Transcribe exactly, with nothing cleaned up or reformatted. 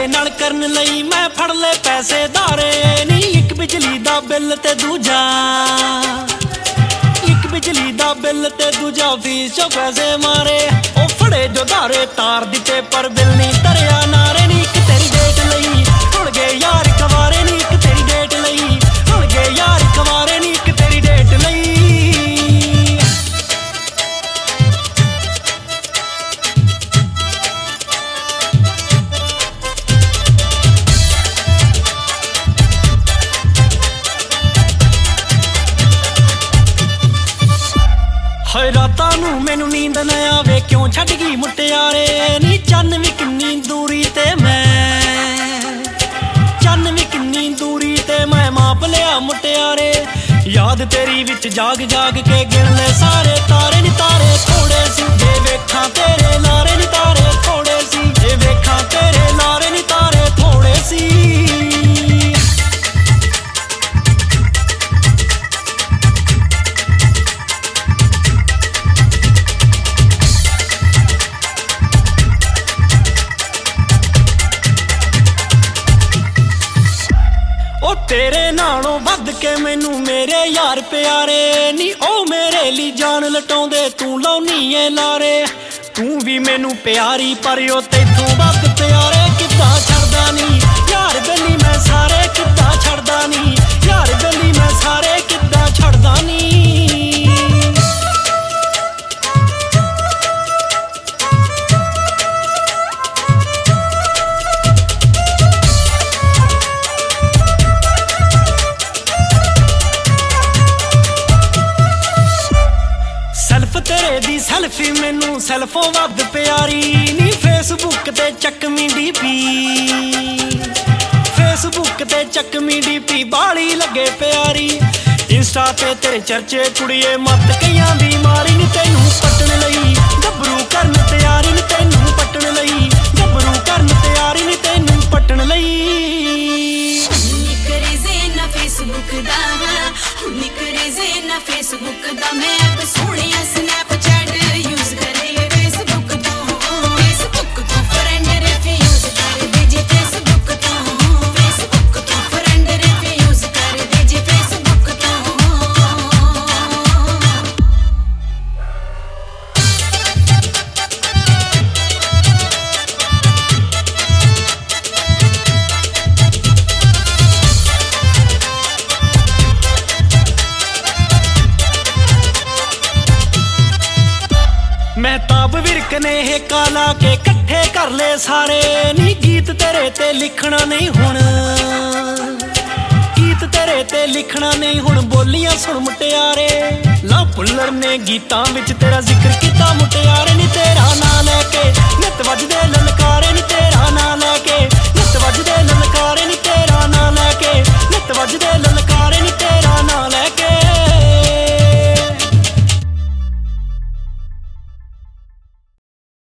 नाल करन लई मैं फड़ ले पैसे धारे नी। एक बिजली दा बिल ते दूजा, एक बिजली दा बिल ते दूजा फीस चो पैसे मारे। ओ फड़े जो धारे तार दिते पर बिल नहीं धरिया नारे नी। एक तेरी डेट लई हुण गए यार कवारे नी, एक तेरी डेट लई हुण गए यार कवारे नी, एक तेरी डेट लई। हाय रातां नूं मैनू नींद ना आवे क्यों छड्ड गई मुटियारे नी। चन्न भी किन्नी दूरी ते मैं, चन्न भी किन्नी दूरी ते मैं माप लिया मुटियारे। याद तेरी विच जाग जाग के गिन ले सारे तारे नी तारे थोड़े सी। जे वेखां तेरे लारे नी तारे थोड़े सी, जे वेखां तेरे लारे नी तारे थोड़े सी। ओ तेरे नालों वध के मैनू मेरे यार प्यारे नी। ओ मेरे ली जान लटाउंदे तू लाउनी ऐ लारे। तू भी मैनू प्यारी पर ओ तैथों वध प्यारे। किद्दां छड़दा नी यार बेली मैं सारे, किद्दां छड़दा नी यार बेली मैं सारे, किद्दां छड़दा नी। तेरे दी सैल्फी मैनू सैल्फों वध प्यारी नी। फेसबुक ते चकमी डीपी, फेसबुक ते चकमी डीपी बाली लगे प्यारी। इंस्टा ते तेरे चर्चे कुड़िए मत कईयां दी मारी नी। तैनू पटन लई गभरू करन तैयारी नी, तैनू पटन लई गभरू करन तैयारी नी, तैनू पटन लई। फेसबुक दा निकरे जे ना फेसबुक दा मैं सोहणिया स्नैपचैट यूज करे। फेसबुक तो फेसबुक तो फ्रेंड रिफ्यूज कर दे जे फेसबुक तो, फेसबुक तो फ्रेंड रिफ्यूज कर दे जे फेसबुक तो। महताब विरक ने हे काला के कट्ठे कर ले सारे नी। गीत तेरे ते लिखना नहीं हुण, गीत तेरे ते लिखना नहीं हुण बोलियां सुन मुटियारे। ला भुल्लर ने गीतां विच तेरा जिक्र कीता मुटियारे नी। तेरा नां लैके नित वजदे ललकारे नी, तेरा नां लै